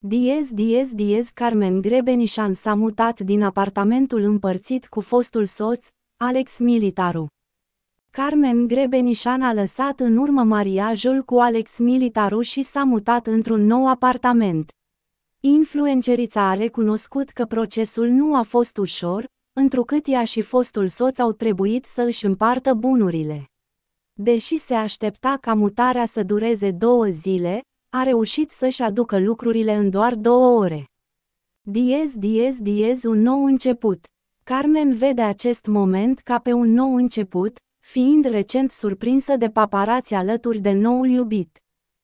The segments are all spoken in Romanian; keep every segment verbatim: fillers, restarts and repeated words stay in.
Diez Diez Diez Carmen Grebenișan s-a mutat din apartamentul împărțit cu fostul soț, Alex Militaru. Carmen Grebenișan a lăsat în urmă mariajul cu Alex Militaru și s-a mutat într-un nou apartament. Influencerița a recunoscut că procesul nu a fost ușor, întrucât ea și fostul soț au trebuit să își împartă bunurile. Deși se aștepta ca mutarea să dureze două zile, a reușit să-și aducă lucrurile în doar două ore. Diez Diez Diez un nou început. Carmen vede acest moment ca pe un nou început, fiind recent surprinsă de paparați alături de noul iubit.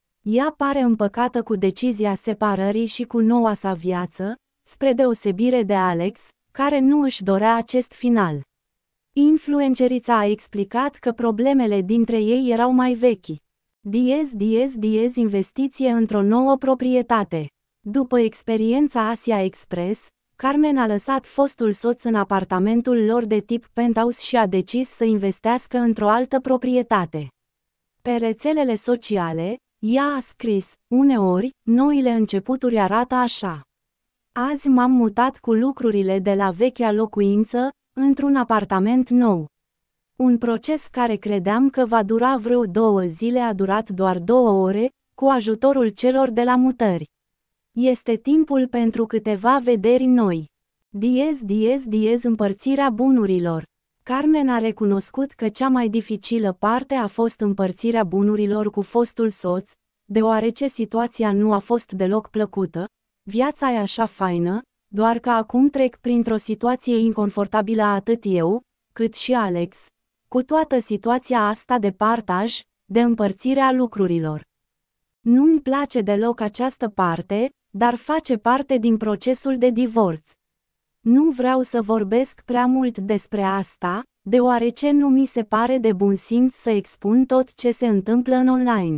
Ea pare împăcată cu decizia separării și cu noua sa viață, spre deosebire de Alex, care nu își dorea acest final. Influencerița a explicat că problemele dintre ei erau mai vechi. Diez Diez Diez investiție într-o nouă proprietate. După experiența Asia Express, Carmen a lăsat fostul soț în apartamentul lor de tip penthouse și a decis să investească într-o altă proprietate. Pe rețelele sociale, ea a scris: "Uneori, noile începuturi arată așa. Azi m-am mutat cu lucrurile de la vechea locuință, într-un apartament nou. Un proces care credeam că va dura vreo două zile a durat doar două ore, cu ajutorul celor de la mutări. Este timpul pentru câteva vederi noi." Diez Diez Diez împărțirea bunurilor. Carmen a recunoscut că cea mai dificilă parte a fost împărțirea bunurilor cu fostul soț, deoarece situația nu a fost deloc plăcută. "Viața e așa faină, doar că acum trec printr-o situație inconfortabilă atât eu, cât și Alex, cu toată situația asta de partaj, de împărțire a lucrurilor. Nu-mi place deloc această parte, dar face parte din procesul de divorț. Nu vreau să vorbesc prea mult despre asta, deoarece nu mi se pare de bun simț să expun tot ce se întâmplă în online."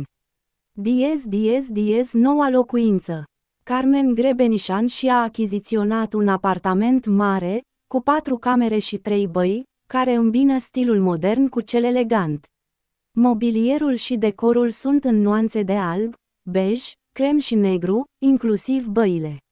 Diez Diez Diez noua locuință. Carmen Grebenișan și-a achiziționat un apartament mare, cu patru camere și trei băi, care îmbină stilul modern cu cel elegant. Mobilierul și decorul sunt în nuanțe de alb, bej, crem și negru, inclusiv băile.